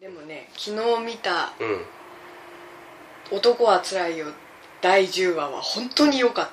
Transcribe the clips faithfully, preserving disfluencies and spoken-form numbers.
でもね、昨日見たうん 「男はつらいよ」だいじゅうわは本当に良かった。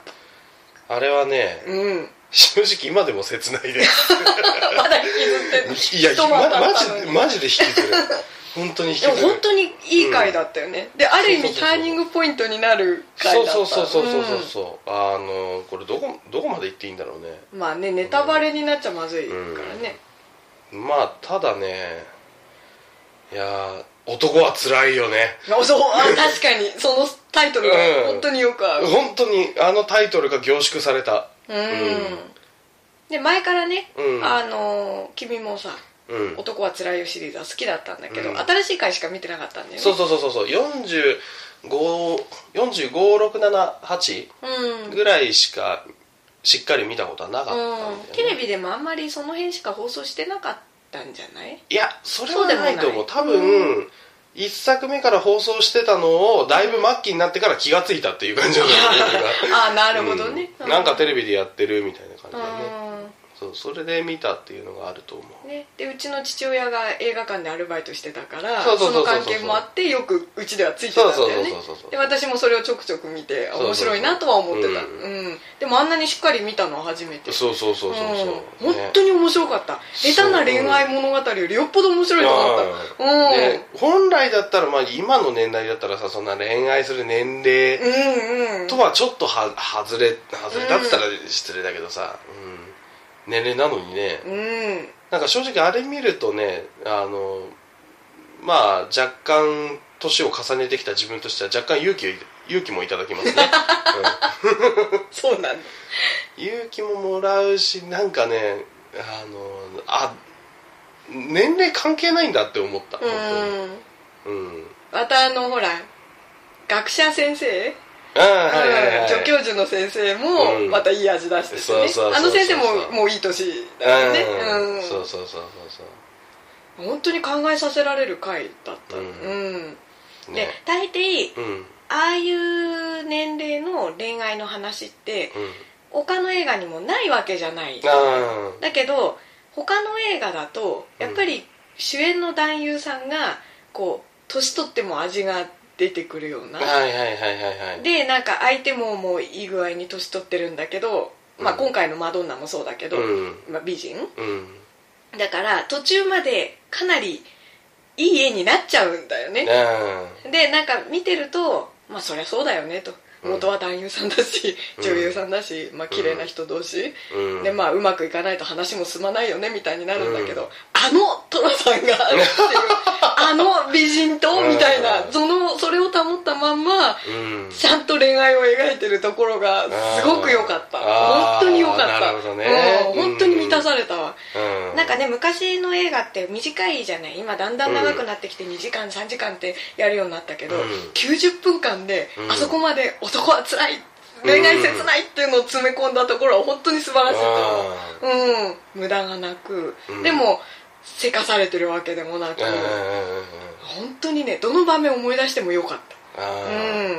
あれはね、 うん正直今でも切ないですまだ引きずってる。 いや、ま、マジででマジで引きずる本当に引きずる。 でも本当にいい回だったよね、うん、である意味ターニングポイントになる回だった。 そうそうそうそうそうそう、うん、あのこれどこどこまで言っていいんだろうね。 まあね、ネタバレになっちゃまずいからね、 うん、まあただね、いや男はつらいよね。 そうあ確かにそのタイトルが本当によく合う、 うん、本当にあのタイトルが凝縮された。 うん、うん、で前からね、 うん、 あの君もさ、うん、男はつらいよシリーズは好きだったんだけど、うん、新しい回しか見てなかったんだよね。 そうそうそうそう、よんじゅうご、よんじゅうご、ろく、なな、はちぐらいしかしっかり見たことはなかったんだよね、 うん、テレビでもあんまりその辺しか放送してなかったんじゃない？ いや、それはないと思う。多分、うん、いっさくめから放送してたのをだいぶ末期になってから気がついたっていう感じなんだよねああ、なるほどね、 うん、なんかテレビでやってるみたいな感じでね、そう、それで見たっていうのがあると思う、 ね、でうちの父親が映画館でアルバイトしてたから、その関係もあってよくうちではついてたんだよね。で私もそれをちょくちょく見て面白いなとは思ってた。うん、うん、でもあんなにしっかり見たのは初めて。 そうそうそうそうそう、 うん、本当に面白かった。下手な恋愛物語よりよっぽど面白いと思った。うん、 ね、本来だったら、まあ、今の年代だったらさ、そんな恋愛する年齢とはちょっとは外れ外れだって言ったら失礼だけどさ、うん、年齢なのにね、うん、なんか正直あれ見るとね、あのまあ若干年を重ねてきた自分としては若干勇気を勇気もいただきますね、 うん、そうなんだ。 勇気ももらうし、なんかね、あのあ年齢関係ないんだって思った。本当に、うん、 またあのほら学者先生、助教授の先生もまたいい味出しててね、あの先生ももういい年だよね。 そうそうそうそうそう、本当に考えさせられる回だった。うん、うん、で、ね、大抵、うん、ああいう年齢の恋愛の話って、うん、他の映画にもないわけじゃない。だけど他の映画だとやっぱり主演の男優さんがこう年取っても味が出てくるような、でなんか相手ももういい具合に年取ってるんだけど、うん、まあ、今回のマドンナもそうだけど、うんまあ、美人、うん、だから途中までかなりいい絵になっちゃうんだよね、うん、でなんか見てるとまあそりゃそうだよねと、元は男優さんだし、うん、女優さんだし、まあ綺麗な人同士、うん、でまあうまくいかないと話も進まないよねみたいになるんだけど、うん、あのトラさんがっていうあの美人とみたいな、そのそれを保ったまんま、うん、ちゃんと恋愛を描いてるところがすごく良かった。本当に良かった。なるほどね、うん、本当に満たされたわ、うん、なんかね昔の映画って短いじゃない。今だんだん長くなってきてにじかんさんじかんってやるようになったけど、うん、きゅうじゅっぷんかんであそこまで男はつらい、恋愛切ないっていうのを詰め込んだところは本当に素晴らしいと思う、うん、無駄がなく、うん、でもせかされてるわけでもなく、本当にねどの場面思い出してもよかった。あ、うん、あれはいい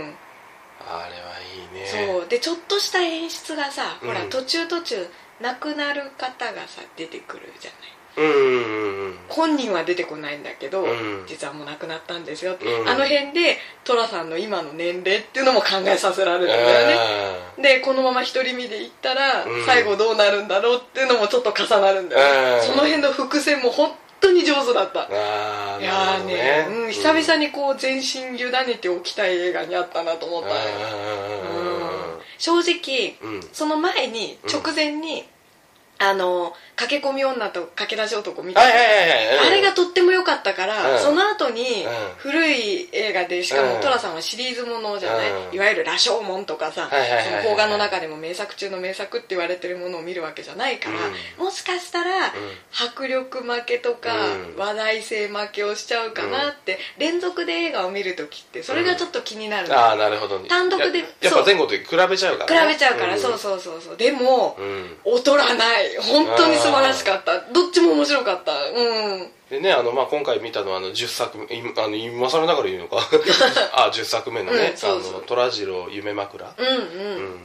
ね。そうでちょっとした演出がさ、うん、ほら途中途中亡くなる方がさ出てくるじゃない。うんうんうん、本人は出てこないんだけど、うん、実はもう亡くなったんですよって、うん、あの辺で寅さんの今の年齢っていうのも考えさせられるんだよね。でこのまま独り身でいったら、うん、最後どうなるんだろうっていうのもちょっと重なるんだよね。その辺の伏線も本当に上手だった。あ、いやーね、うん、久々にこう全身委ねておきたい映画にあったなと思ったね。うん、正直、うん、その前に直前に、うん、あの駆け込み女と駆け出し男みたいな、あれがとっても良かったから、うん、その後に古い映画でしかも寅さんはシリーズものじゃない、うん、いわゆる羅生門とかさ、邦画の中でも名作中の名作って言われてるものを見るわけじゃないから、うん、もしかしたら、うん、迫力負けとか、うん、話題性負けをしちゃうかなって、うん、連続で映画を見るときってそれがちょっと気になる、うん、ああなるほどね。単独で や, やっぱ前後と比べちゃうから、ね、 比べちゃうから、うん、そうそうそうそう。でも、うん、劣らない本当に素晴らしかった。どっちも面白かった。うん。 でね、あのまあ今回見たのはあのじゅっさくめ、あの今更ながら言うのかあじゅっさくめのね、うん、そうそう、あの虎次郎夢枕、うんうん、うん、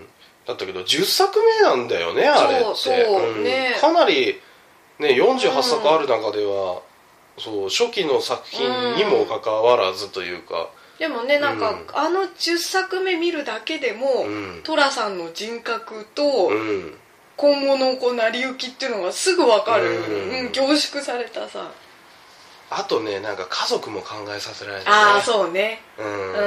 だったけどじゅっさくめなんだよね、あれって。そうそう、うん、ね、かなりねよんじゅうはっさくある中ではそう初期の作品にもかかわらずというか、 でもねなんか、うん、あのじゅっさくめ見るだけでも、うん、寅さんの人格と、うん、今後のこう成り行きっていうのがすぐ分かる、うんうん、凝縮されたさ。 あとねなんか家族も考えさせられるね。 ああそうね、うん、 うん、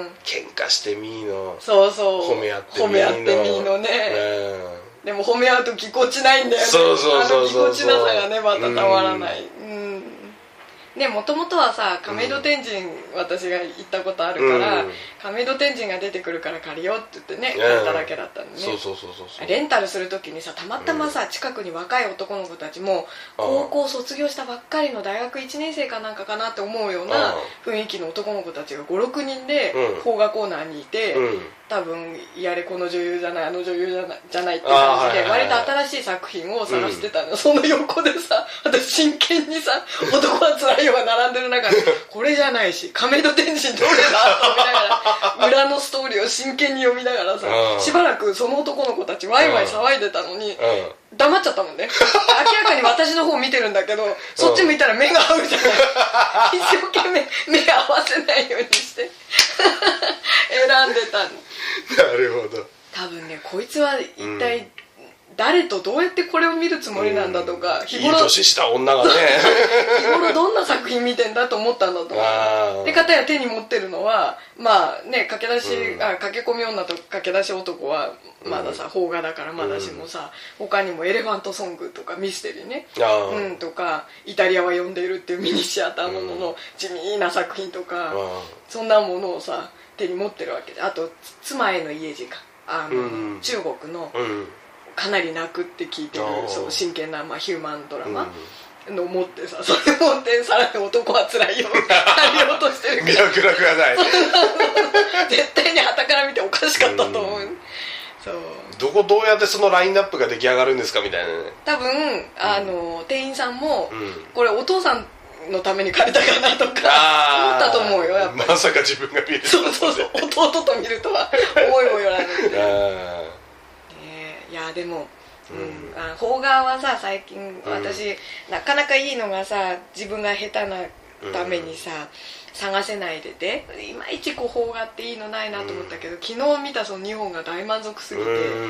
喧嘩してみーの、 そうそう褒め合ってみーの、 褒め合ってみーのね、うん、でも褒め合うとぎこちないんだよね。 そうそうそうそう、 あのぎこちなさがねまたたまらない、うん、うんね、もともとはさ亀戸天神、うん、私が行ったことあるから、うん、亀戸天神が出てくるから借りようって言ってね、うん、借りただけだったのね。 そうそうそうそうレンタルする時にさたまたまさ、うん、近くに若い男の子たちも高校卒業したばっかりの大学いちねん生かなんかかなって思うような雰囲気の男の子たちがごろくにんで邦画コーナーにいて、うん、多分やれこの女優じゃないあの女優じゃない、じゃないって感じで割と新しい作品を探してたの、うん、その横でさ私真剣にさ男はつらいよが並んでる中でこれじゃないし亀戸天神どれだと思いながら裏のストーリーを真剣に読みながらさ、うん、しばらくその男の子たちワイワイ騒いでたのに、うん、黙っちゃったもんね。明らかに私の方見てるんだけどそっち向いたら目が合うじゃない。一生懸命目合わせないようにして選んでたの。 なるほど。 多分ねこいつは一体、うん誰とどうやってこれを見るつもりなんだとか、 うん、日頃いい年した女がね日頃どんな作品見てんだと思ったんだと思う。で片や手に持ってるのはまあね駆け出し、うん、あ駆け込み女と駆け出し男はまださ、うん、邦画だからまだしもさ、うん、他にもエレファントソングとかミステリーね、うん、とかイタリアは呼んでいるっていうミニシアターものの地味な作品とか、うん、そんなものをさ手に持ってるわけで、あと妻への家路かあの、うん、中国の、うんかなり泣くって聞いてるそう真剣な、まあ、ヒューマンドラマの持ってさ、それ持ってさらに男はつらいよ借りようとしてる魅力なくはない絶対に傍から見ておかしかったと思う、うん、そうどこどうやってそのラインナップが出来上がるんですかみたいなね。 多分あの、うん、店員さんも、うん、これお父さんのために借りたかなとか思ったと思うよやっぱり。 まさか自分が見るとそうそうそう弟と見るとは思いもよらないあいやでも、うん、あ邦画はさ最近私、うん、なかなかいいのがさ自分が下手なためにさ、うん、探せないでていまいちこう邦画っていいのないなと思ったけど、うん、昨日見たそのにほんが大満足すぎて、うん、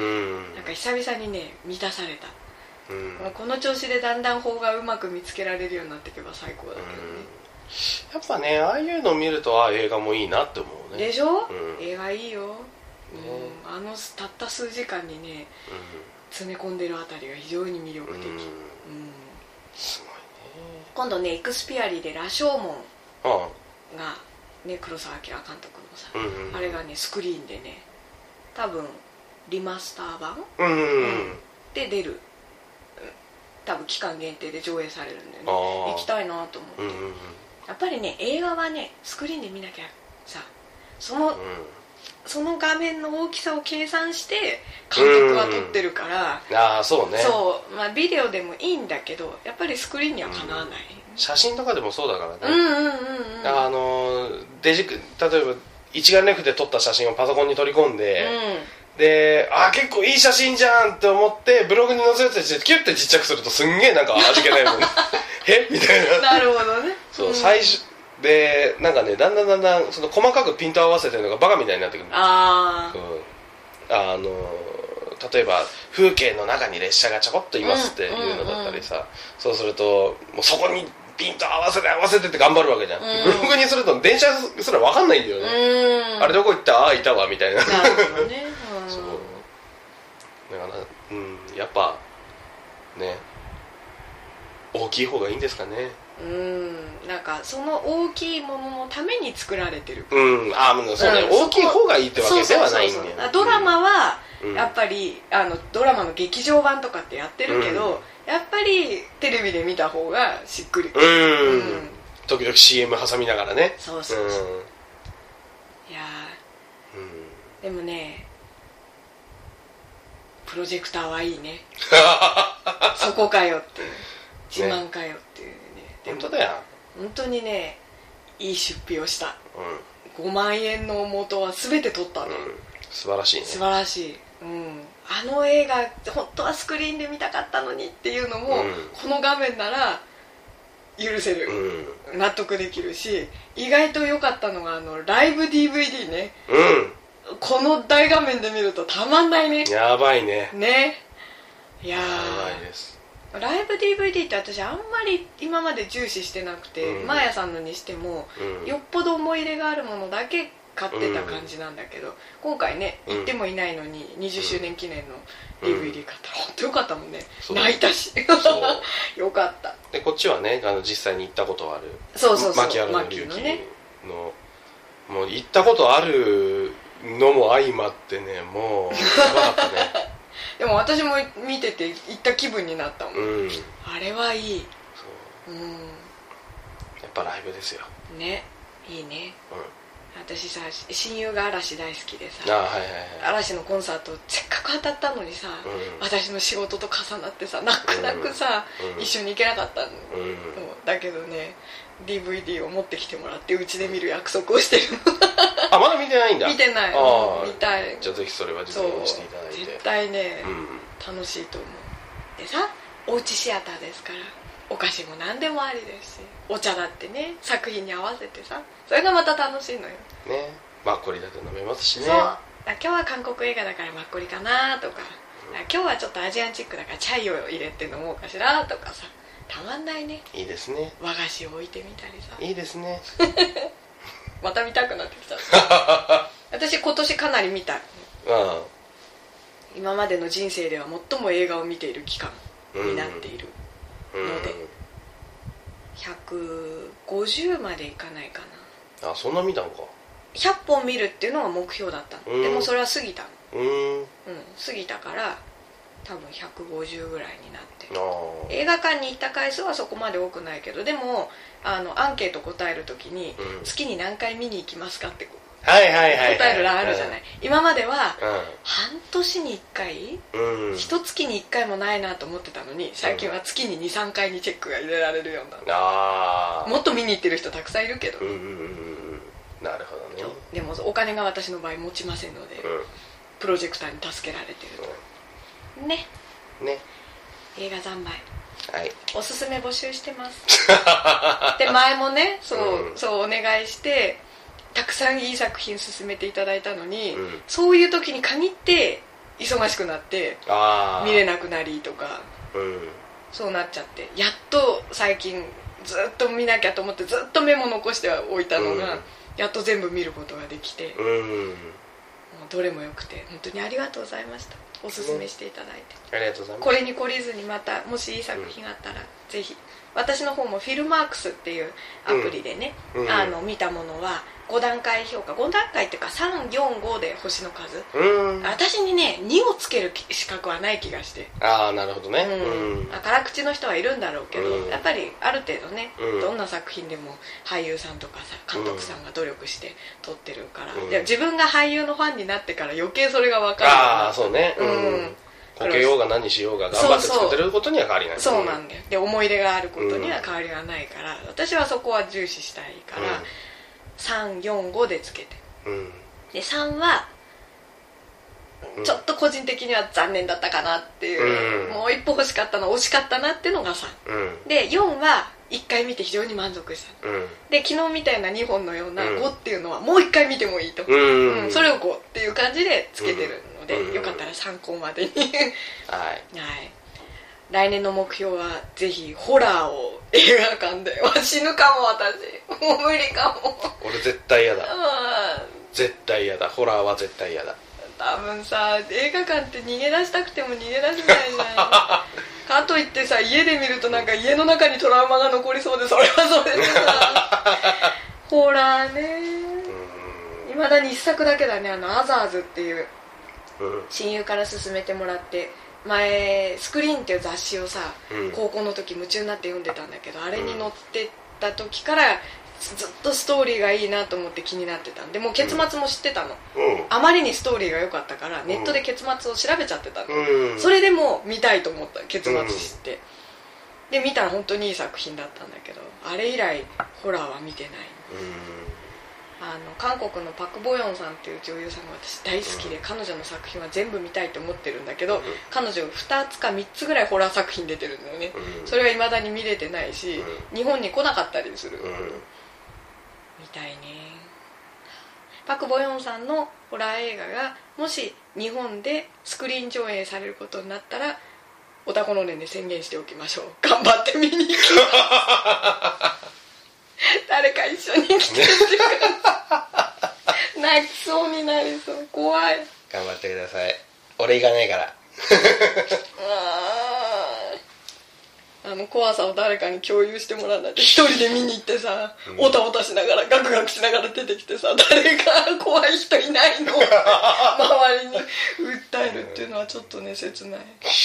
なんか久々にね満たされた、うん、この調子でだんだん邦画うまく見つけられるようになっていけば最高だけどね、 うん、やっぱねああいうのを見るとあ映画もいいなって思うね。 でしょ、うん、映画いいようん、あのたった数時間にね、うん、詰め込んでるあたりが非常に魅力的、うんうん、 すごいね。 今度ねエクスピアリで羅生門が、ね、黒澤明監督のさ、うんうん、あれがねスクリーンでね多分リマスター版、うんうんうん、で出る多分期間限定で上映されるんでね行きたいなと思って、うんうんうん、やっぱりね映画はねスクリーンで見なきゃさその、うんその画面の大きさを計算して監督は撮ってるから、 うん、ああそうねそう、まあ、ビデオでもいいんだけどやっぱりスクリーンにはかなわない、うん、 写真とかでもそうだからね、 うんうんうんうん、 あのデジ例えば一眼レフで撮った写真をパソコンに取り込んで、うん、であ結構いい写真じゃんって思ってブログに載せるとしてキュッてちっちゃくするとすんげえなんか味気ないもんえみたいななるほどねそう、うん、最初でなんかねだんだんだんだんその細かくピント合わせてるのがバカみたいになってくる。 あ、 うん、あの例えば風景の中に列車がちょこっといますっていうのだったりさ、うんうんうん、そうするともうそこにピント合わせて合わせてって頑張るわけじゃん、うん、ブログにすると電車すら分かんないんだよね、うん、あれどこ行ったああいたわみたいな。 なるほどね、うん、 そうだから、うん、やっぱね大きい方がいいんですかね。 うんなんかその大きいもののために作られてるうんあそうね、うん、大きい方がいいってわけではないんだよね。 ドラマはやっぱり、うん、あのドラマの劇場版とかってやってるけど、うん、やっぱりテレビで見た方がしっくりくる。 うん、うん、時々 シーエム 挟みながらね。 そうそうそう、うん、いやー、うん、でもねプロジェクターはいいねそこかよっていう自慢かよっていう、ね本当だよ本当にねいい出費をした、うん、ごまんえんの元は全て取ったね、うん、 素晴らしいね素晴らしい、うん、あの映画本当はスクリーンで見たかったのにっていうのも、うん、この画面なら許せる、うん、納得できるし、意外と良かったのがあのライブ ディーブイディー ね、うん、この大画面で見るとたまんないね。 やばいね。 ね、いやー、 やばいです。 ライブ ディーブイディー って私あんまり今まで重視してなくて、うん、マーヤさんのにしても、うん、よっぽど思い入れがあるものだけ買ってた感じなんだけど、うん、今回ね、行ってもいないのににじゅっしゅうねん記念の ディーブイディー 買ったら本当よかったもんね、うん、泣いたしよかった。 でこっちはね、あの実際に行ったことある、 そうそうそう、 マキアロの隆起 の, ね、のもう行ったことあるのも相まってね、もうやばかったねでも私も見てて行った気分になったもん、うん、あれはいい。そう、うん、 やっぱライブですよね。いいね、うん、私さ、親友が嵐大好きでさ、 あ、はいはいはい、 嵐のコンサートせっかく当たったのにさ、うん、私の仕事と重なってさ、泣く泣くさ、うん、一緒に行けなかったの、うん、だけどね ディーブイディー を持ってきてもらってうちで見る約束をしてるあ、まだ見てないんだ。 見てない。見たい。 じゃあぜひそれは実現していただいて。 絶対ね、うん、楽しいと思う。でさ、おうちシアターですからお菓子も何でもありですし、お茶だってね、作品に合わせてさ、それがまた楽しいのよね。マッコリだって飲めますしね。 そう、今日は韓国映画だからマッコリかなとか、うん、今日はちょっとアジアンチックだからチャイを入れて飲もうかしらとかさ、たまんないね。いいですね。 和菓子を置いてみたりさ、 いいですねまた見たくなってきた私今年かなり見た、うん、今までの人生では最も映画を見ている期間になっているので、うん、ひゃくごじゅうまでいかないかな。あ、そんな見たのか。 ひゃっぽん見るっていうのが目標だったの、うん、でもそれは過ぎたの、うん、うん、過ぎたから多分ひゃくごじゅうぐらいになって、映画館に行った回数はそこまで多くないけど、でもあのアンケート答えるときに、うん、月に何回見に行きますかって答える欄あるじゃない。今までは、うん、半年にいっかい、うん、一月にいっかいもないなと思ってたのに、最近は月に にさんかいにチェックが入れられるようになった、あ、もっと見に行ってる人たくさんいるけど、うんうんうん、 なるほどね。 でもお金が私の場合持ちませんので、うん、プロジェクターに助けられてると、うん、ねね、映画三昧、 はい、 おすすめ募集してますで前もね、そう、うん、そうお願いしてたくさんいい作品進めていただいたのに、うん、そういう時に限って忙しくなって見れなくなりとか、うん、そうなっちゃって、やっと最近ずっと見なきゃと思ってずっとメモ残しておいたのが、うん、やっと全部見ることができて、うん、もうどれもよくて本当にありがとうございました。おすすめしていただいて、 ありがとうございます。 これに懲りずにまたもしいい作品があったら、うん、ぜひ私の方もフィルマークスっていうアプリでね、うん、あの見たものはご段階評価、ご段階っていうかさん、よん、ごで星の数、うん、私にねにをつける資格はない気がして。 ああ、なるほどね、 うん、辛口の人はいるんだろうけど、うん、やっぱりある程度ね、うん、どんな作品でも俳優さんとかさ監督さんが努力して撮ってるから、うん、で自分が俳優のファンになってから余計それが分かる。 ああ、そうね、うん、こけようが何しようが頑張って作ってることには変わりない。 そうそう、そうなんだよ。で思い入れがあることには変わりがないから、うん、私はそこは重視したいから、うん、さん、よん、ごでつけて、うん、でさんはちょっと個人的には残念だったかなっていう、うん、もう一歩欲しかったの惜しかったなっていうのがさん、うん、でよんはいっかい見て非常に満足した、うん、で昨日みたいなにほんのようなごっていうのはもういっかい見てもいいと、うんうん、それをごっていう感じでつけてるので、うん、よかったら参考までにはい、はい、来年の目標はぜひホラーを映画館で、死ぬかも私もう無理かも。 俺絶対嫌だ絶対嫌だ、ホラーは絶対嫌だ。 多分さ映画館って逃げ出したくても逃げ出せないじゃんかといってさ家で見るとなんか家の中にトラウマが残りそうで、それはそれでさホラーね、いまだにいっさくだけだね、あのアザーズっていう親友から勧めてもらって、前スクリーンっていう雑誌をさ、うん、高校の時夢中になって読んでたんだけど、あれに載ってた時からずっとストーリーがいいなと思って気になってたんで、もう結末も知ってたの、うん、あまりにストーリーが良かったからネットで結末を調べちゃってたの、うん、それでも見たいと思った結末知って、うん、で見たら本当にいい作品だったんだけど、あれ以来ホラーは見てない、 あの韓国のパク・ボヨンさんっていう女優さんが私大好きで、うん、彼女の作品は全部見たいと思ってるんだけど、うん、彼女ふたつかみっつぐらいホラー作品出てるんだよね、うん、それは未だに見れてないし、うん、日本に来なかったりする、うん、見たいね。パク・ボヨンさんのホラー映画がもし日本でスクリーン上映されることになったらおたこの年で宣言しておきましょう。頑張って見に行きます誰か一緒に来てってください泣きそうになりそう、怖い。 頑張ってください。俺行かないからあの怖さを誰かに共有してもらうんだって。一人で見に行ってさ、うん、おたおたしながらガクガクしながら出てきてさ、誰か怖い人いないの周りに訴えるっていうのはちょっとね切ない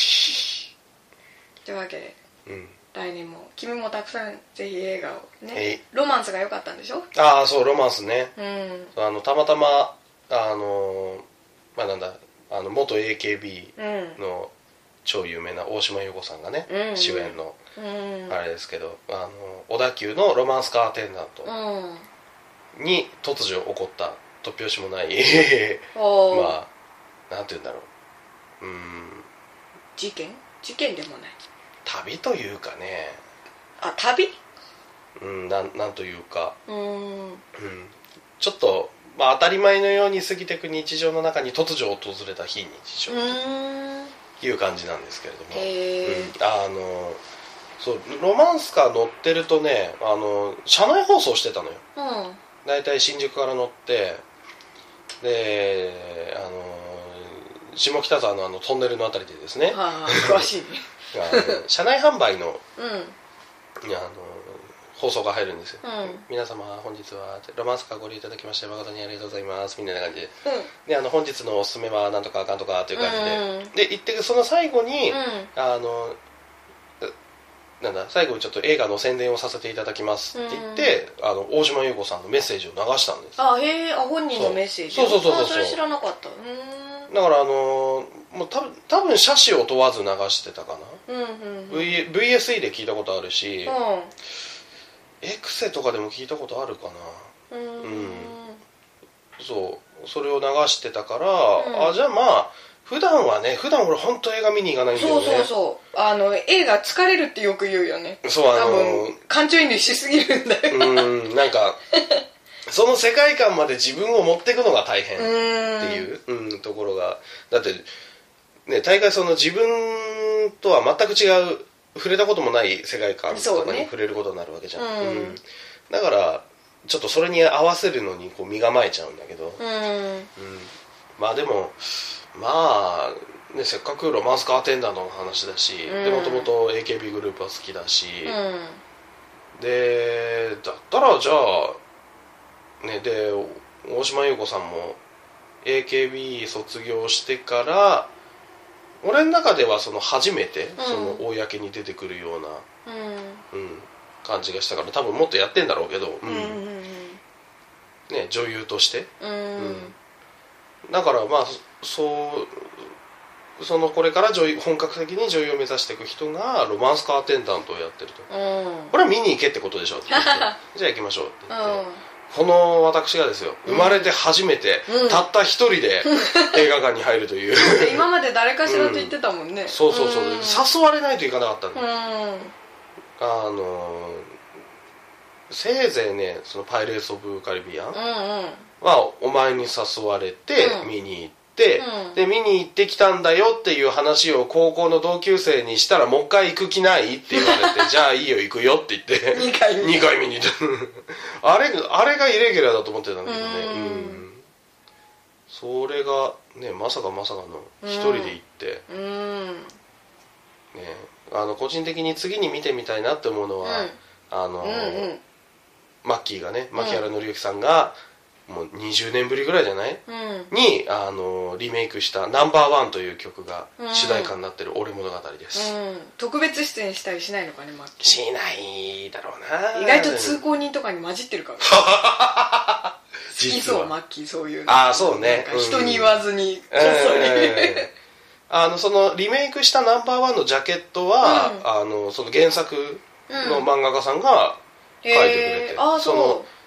というわけで、うん、来年も君もたくさんぜひ映画をね。ロマンスが良かったんでしょ。 ああそう、ロマンスね、うん、あのたまたまあのまあなんだあの元 エーケービー の超有名な大島優子さんがね、うん、主演の、うん、あれですけど、あの小田急のロマンスカーアテンダントに突如起こった突拍子もないまあなんて言うんだろう、うーん事件事件でもない旅というかね。 あ、旅？ うん、なん、なんというか、うーん、うん、ちょっと、まあ、当たり前のように過ぎていく日常の中に突如訪れた非日常という感じなんですけれども、へー、うん、あのそうロマンスカー乗ってるとね、あの車内放送してたのよ、うん、だいたい新宿から乗ってで、あの下北沢 の, あのトンネルのあたりでですね、 はあ、詳しいね車内販売の、うん、あの放送が入るんですよ、うん、皆様本日はロマンスカーご利用いただきまして誠にありがとうございますみたいな感じで、うん、であの本日のおすすめはなんとかあかんとかという感じで、うん、で言ってその最後に、うん、あのなんだ最後にちょっと映画の宣伝をさせていただきますって言って、うん、あの大島優子さんのメッセージを流したんです。 あ、へえ、本人のメッセージ。 そうそうそうそうそう。 それ知らなかった。うーん、だからあのもう多分多分車種を問わず流してたかな、うんうんうん、v、ブイエスイー で聞いたことあるし、うん、エクセとかでも聞いたことあるかな。うん、うん、そうそれを流してたから、うん、あじゃあまあ普段はね普段俺本当映画見に行かないんだよね。 そうそうそうあの映画疲れるってよく言うよね。 そうあの多分感情移入しすぎるんだよ。 うんなんかその世界観まで自分を持っていくのが大変っていう、うん、ところがだってね、大概その自分とは全く違う触れたこともない世界観とかに触れることになるわけじゃん、ねうんうん、だからちょっとそれに合わせるのにこう身構えちゃうんだけど、うんうん、まあでもまあ、ね、せっかくロマンスカーアテンダントの話だし、うん、でもともと エーケービー グループは好きだし、うん、でだったらじゃあねで大島優子さんも エーケービー 卒業してから俺の中ではその初めてその公に出てくるような、うんうん、感じがしたから多分もっとやってんだろうけど、うんうんうんね、女優として、うんうん、だからまあそうそのこれから女優本格的に女優を目指していく人がロマンスカーアテンダントをやってると、うん、これは見に行けってことでしょって言ってじゃあ行きましょうって言って、うんこの私がですよ生まれて初めて、うん、たった一人で映画館に入るという今まで誰かしらと言ってたもんね、うん、 そうそうそう、うん、誘われないといかなかったんで、うん、あのせいぜいねそのパイレーツ・オブ・カリビアンはお前に誘われて見に行って、うん、で見に行ってきたんだよっていう話を高校の同級生にしたらもう一回行く気ないって言われてじゃあいいよ行くよって言ってにかい見ににかい見に行ってあれあれがイレギュラーだと思ってたんだけどね、うん、それがねまさかまさかの一人で行って、うん、ね、あの個人的に次に見てみたいなって思うのは、うん、あの、うんうん、マッキーがね牧原紀之さんが、もうにじゅうねんぶりぐらいじゃない、うん、にあのリメイクした「ナンバーワン」という曲が主題歌になってる俺物語です、うん、 特別出演したりしないのかねマッキー。 しないだろうな。 意外と通行人とかに混じってるから好きそうマッキーそういうの。 ああそうね、 なんか人に言わずにこっそり、えー、あのそのリメイクした「ナンバーワン」のジャケットは、うん、あのその原作の漫画家さんが描いてくれて、うん、あその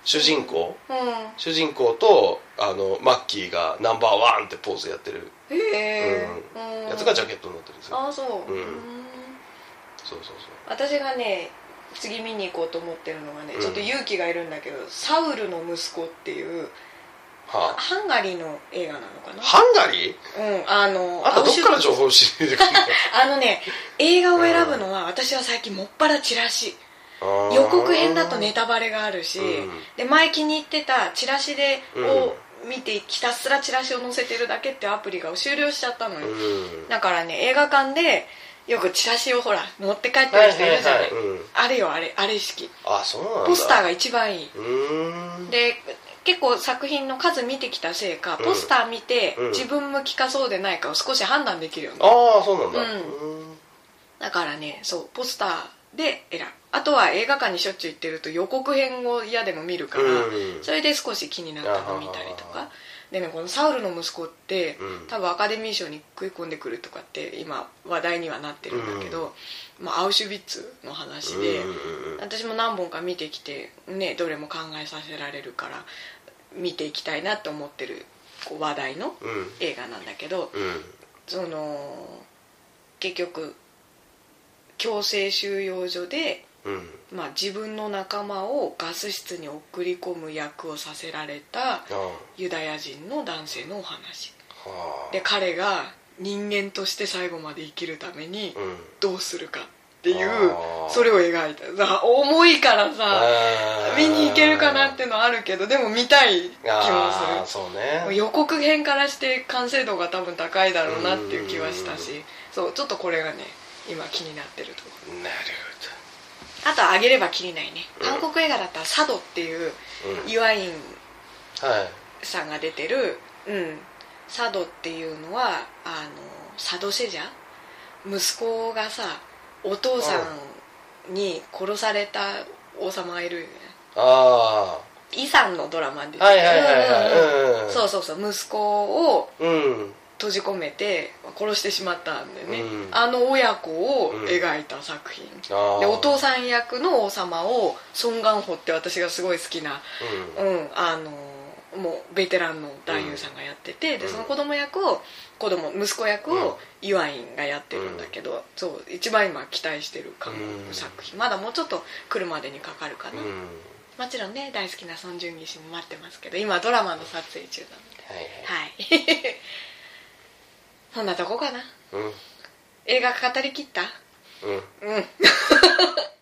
主人公、 うん、 主人公とあのマッキーがナンバーワンってポーズやってる、 へえ、 うん、やつがジャケットになってるんですよ。 ああそう、 うん、そうそうそう。 私がね次見に行こうと思ってるのがね、うん、ちょっと勇気がいるんだけど、サウルの息子っていう、はあ、ハンガリーの映画なのかな。 ハンガリー？うん、あのあんたどっから情報知ってるの？ あのね、映画を選ぶのは、うん、私は最近もっぱらチラシ、予告編だとネタバレがあるし、うん、で前気に入ってたチラシでを見て、ひたすらチラシを載せてるだけってアプリが終了しちゃったのよ、うん、だからね映画館でよくチラシをほら持って帰ってる人いるじゃない、はいはいはい、うん、あれよあれあれ意識。 あ、そうなんだ。 ポスターが一番いい。 うーんで結構作品の数見てきたせいか、ポスター見て、うん、自分向きかそうでないかを少し判断できるよね。 ああそうなんだ、うん、 だからねそうポスターで選ぶ。あとは映画館にしょっちゅう行ってると予告編を嫌でも見るから、うん、それで少し気になったの見たりとかでね、このサウルの息子って、うん、多分アカデミー賞に食い込んでくるとかって今話題にはなってるんだけど、うん、まあ、アウシュビッツの話で、うん、私も何本か見てきて、ね、どれも考えさせられるから見ていきたいなって思ってるこう話題の映画なんだけど、うん、その結局強制収容所で、うんまあ、自分の仲間をガス室に送り込む役をさせられたユダヤ人の男性のお話で、彼が人間として最後まで生きるためにどうするかっていう、それを描いた。重いからさ見に行けるかなっていうのはあるけど、でも見たい気もする。そうね、予告編からして完成度が多分高いだろうなっていう気はしたし、そうちょっとこれがね今気になってるところ。 なるあとはあげればきりないね、うん、韓国映画だったらサドっていう、うん、ユアインさんが出てる、うん、サドっていうのはあのサドシェジャ息子がさお父さんに殺された王様がいるよね。ああイさんのドラマで出てる、そうそうそう息子を、うん閉じ込めて殺してしまったんだよね、うん、あの親子を描いた作品、うん、でお父さん役の王様をソン・ガンホって私がすごい好きな、うんうん、あのもうベテランの男優さんがやってて、うん、でその子供役を子供息子役をユアインがやってるんだけど、うん、そう一番今期待してる韓国作品、まだもうちょっと来るまでにかかるかな、うん、もちろんね大好きなソン・ジュンギ氏も待ってますけど今ドラマの撮影中なので、はい、はいそんなとこかな、うん、映画語りきった。うん、うん